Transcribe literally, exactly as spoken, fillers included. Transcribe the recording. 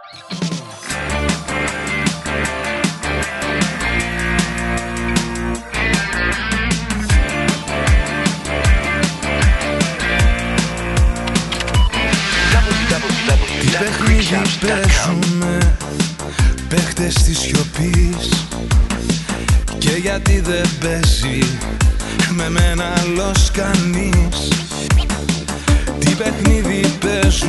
Τι παιχνίδι παίζουμε παίχτες της σιωπής, και γιατί δεν παίζει με μένα άλλος κανείς. Τι παιχνίδι παίζουμε